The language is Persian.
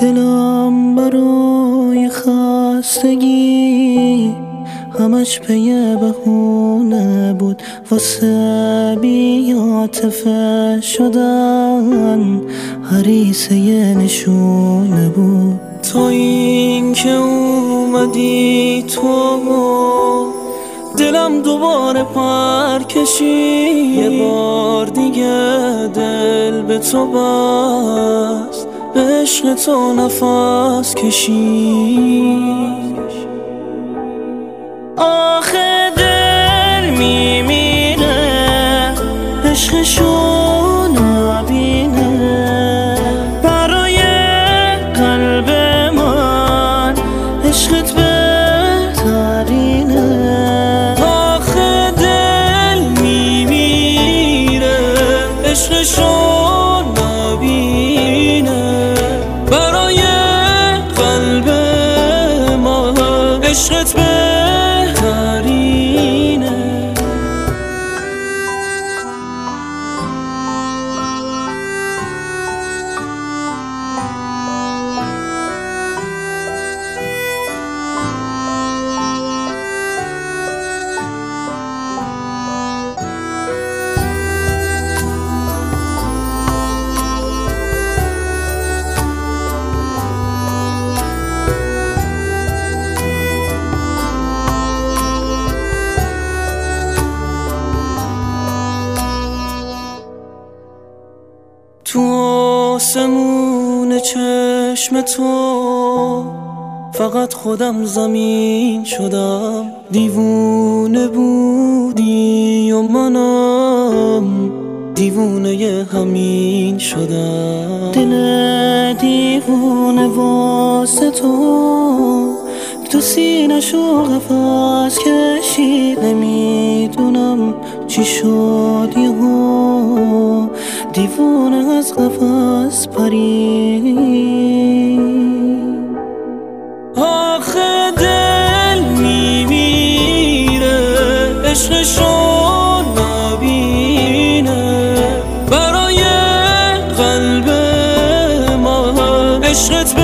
دلم برای خستگی همش پی بهونه بود، واسه بی عاطفه شدن هریسه نشونه بود. تا این که اومدی تو دلم دوباره پر کشید، یه بار دیگه دل به تو بست، به عشق تو نفس کشید. آخه دل میمیره عشقشو نبینه، برای قلب من عشقت بهترینه. آخه دل میمیره عشقشو نبینه، برای قلب من عشقت بهترینه. تو آسمون چشم تو فقط خودم زمین شدم، دیوونه بودی و منم دیوونه همین شدم. دل دیوونه واسه تو سینه‌شو قفس کشید، نمیدونم چی شد یهو دیوونه از قفس پرید. آخه دل میمیره عشقشو نبینه، برای قلب من عشقت